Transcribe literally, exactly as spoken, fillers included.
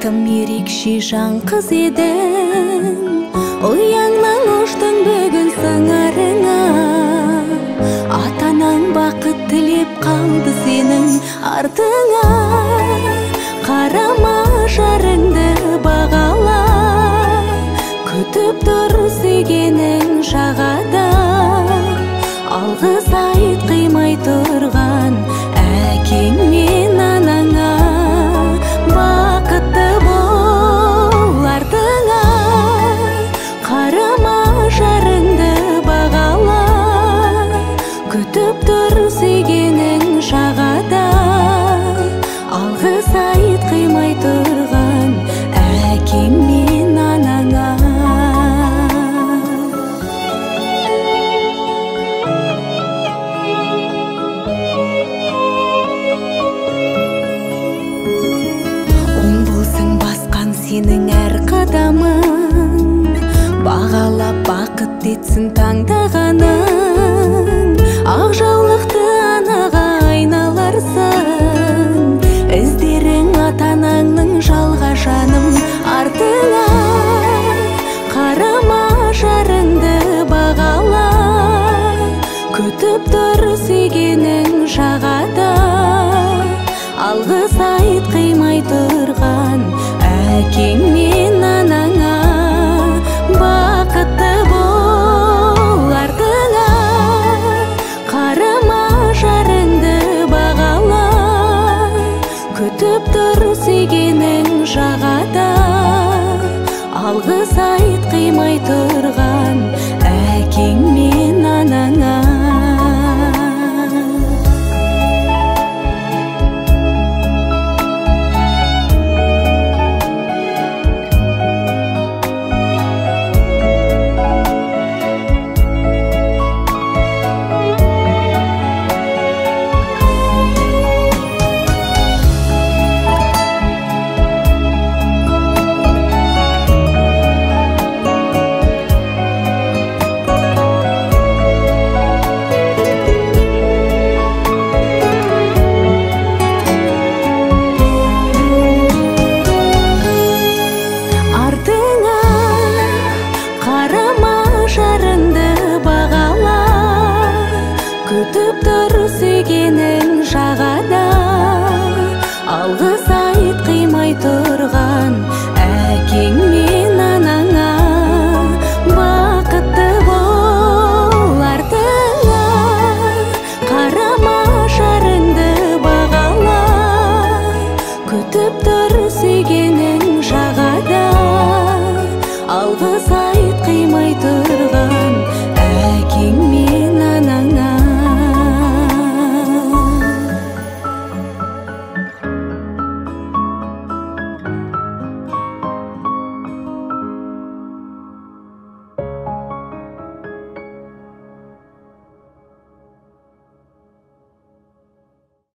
бәлкім ерекше жан қыз едің, ұяңнан ұштың бүгін сыңарыңа. Атанаң бақыт тілеп қалды сенің артыңа. Қарама жарыңды бағала, күтіп тұр сүйгенің жағада. Алғыс айт қимай тұрған әкең мен анаңа. Бақытты бол артыңа, қарама жарыңды бағала, күтіп тұр сүйгенің жағада. Алғыс айт қимай тұрған әкең мен анаңа. Сенің әр қадамың, бағалап бақыт етсін таңдағаның. Ақ жаулықты анаға айналарсың, іздерің ата-анаңның жалға жаным артыңа. Қарама жарыңды бағала, күтіп тұр сүйгенің жағада. Алғыс айт қимай тұрған әкең мен анаңа. Бақытты бол артыңа, қарама жарыңды бағала, күтіп тұр сүйгенің жағада. Алғыс айт қимай тұрған